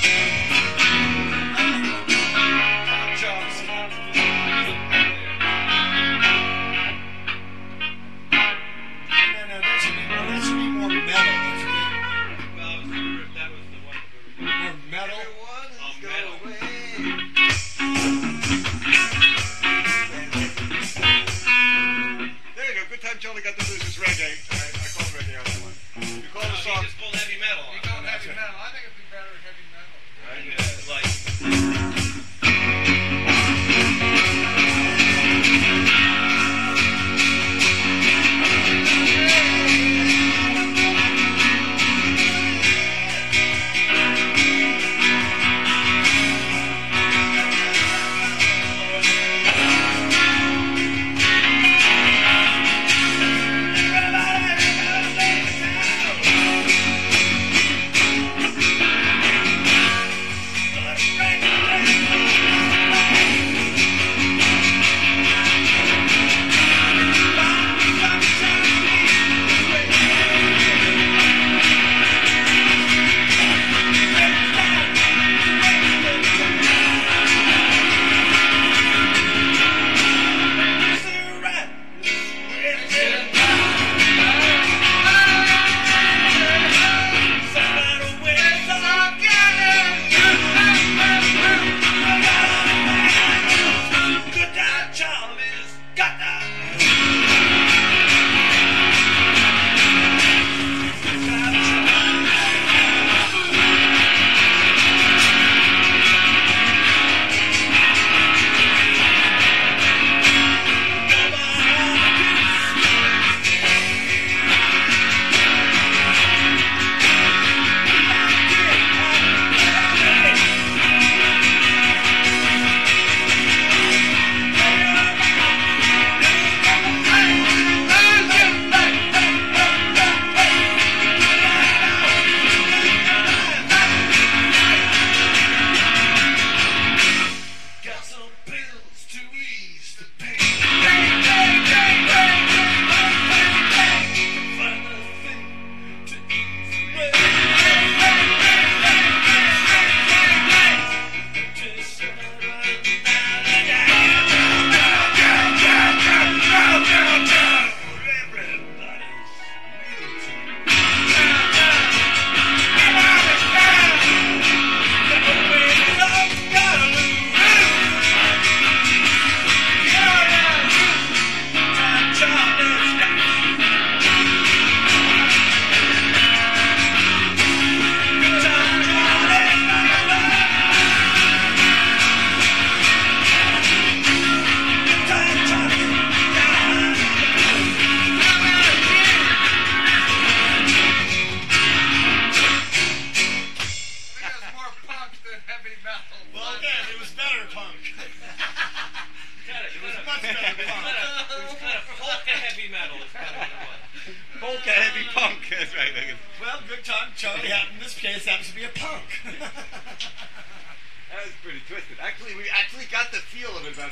Charlie got the blues is reggae. I call it reggae on that one. You call the song. He just pulled heavy metal on. You call heavy metal. I think it'd be better heavy metal. Right? Yeah, like. Well, again, it was better punk. It was much better punk. It was kind of polka heavy metal. Is kind of what it was. Polka heavy punk. That's right. Well, good time. Charlie in this case happens to be a punk. That was pretty twisted. Actually, we got the feel of it about